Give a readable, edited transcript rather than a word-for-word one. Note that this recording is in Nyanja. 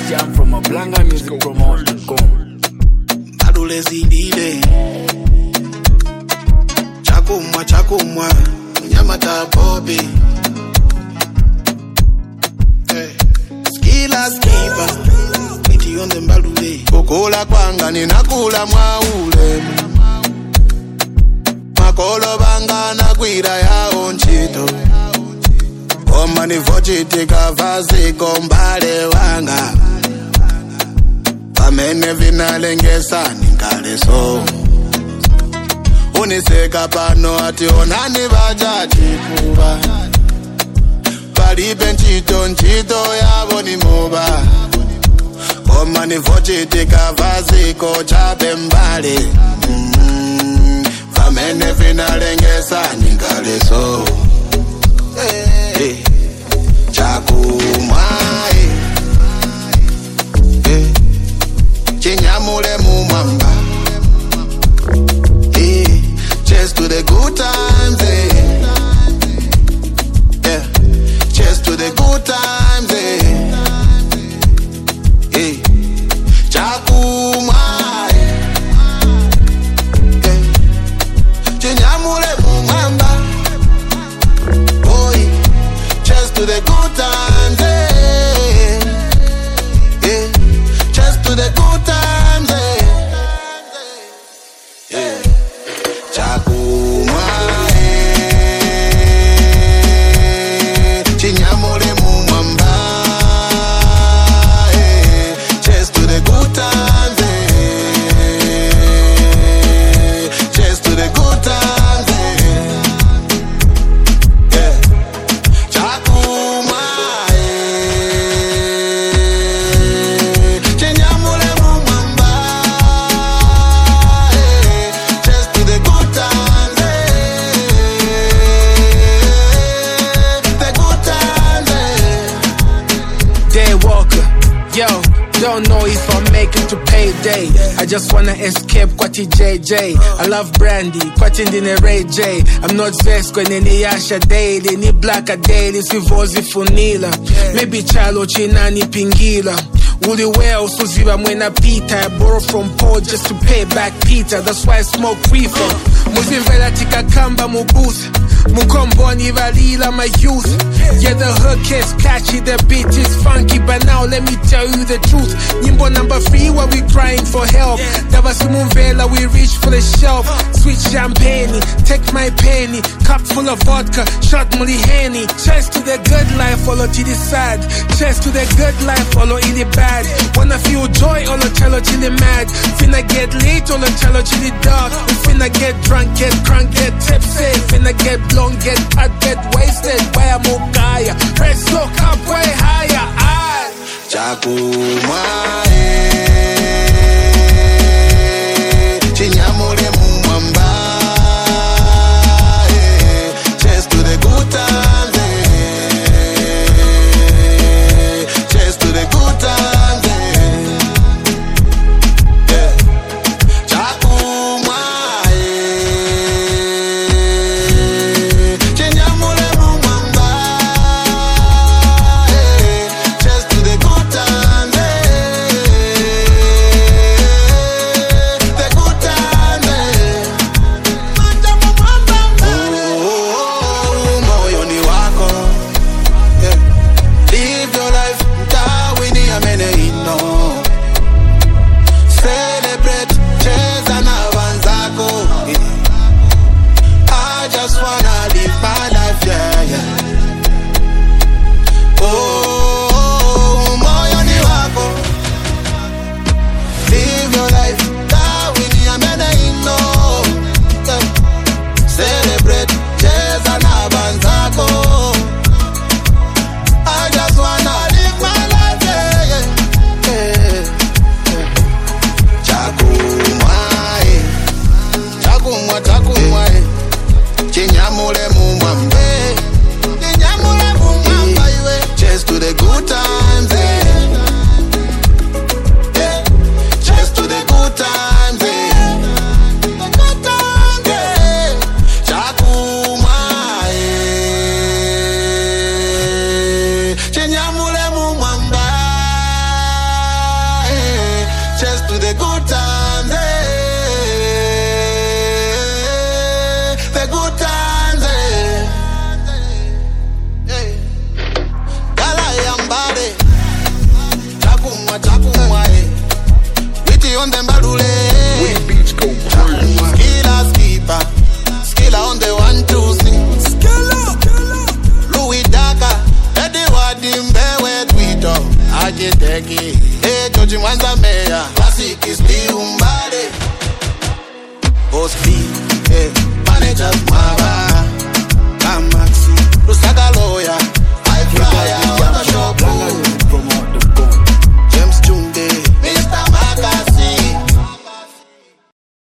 jam from a Blanga Music Promotion.com. Adolescente Chakumwa Nyamata Bobby Skila skiba Iti on the mbalule Kukola kwanga ninakula mwaule Makolo banga nakwira ya onchito Oma nivochitika vazi kombale wanga Pamene vinalengesa ningale so Uniseka pano ati onani vajaji kuba Palibe nchito yabo ni moba Oma nivochitika vazi kochape mbale Pamene vinalengesa ningale so Chakumwa Chinyamule mumamba Cheers to the good times yeah. Cheers to the good times Chakumwa Chinyamule mumamba Cheers to the good times Cheers to the good times Chakumwa Chinyamule mumamba Cheers to the good times Cheers to the good times Chakumwa Chinyamule mumamba Cheers to the good times The good times Daywalker, yo, don't know if I'll make it to payday. I just wanna escape Kwati JJ. I love Brandy, Kwati Ndine Ray J. I'm not vexed kwenye ni Yasha daily, ni black a daily, sivozi funila. Maybe chalo china ni pingila. Uli well, Suziba mwena Peter. I borrow from Paul just to pay back Peter. That's why I smoke reefer. Muzimvela tika kamba mubuth. Mukomboni valila my youth. Yeah, the hook is catchy, the beat is funky. But now let me tell you the truth. Nyimbo number 3 while we crying for help. Davasumumvela, we reach for the shelf. Sweet champagne, take my penny. Cup full of vodka, shot muli henny. Cheers to the good life, follow to the sad. Cheers to the good life, follow in the bad. Wanna feel joy, all the cello chili mad. Finna get late, all the cello chili dark. We finna get drunk, get crunk, get tipsy. Finna get blown, get cut, get wasted. Where Mukaya, press look up way higher. Chakumwa Chinyamule mumamba Cheers to the good times Cheers to the good times Chakumwa Chinyamule mumamba Cheers to the good times on the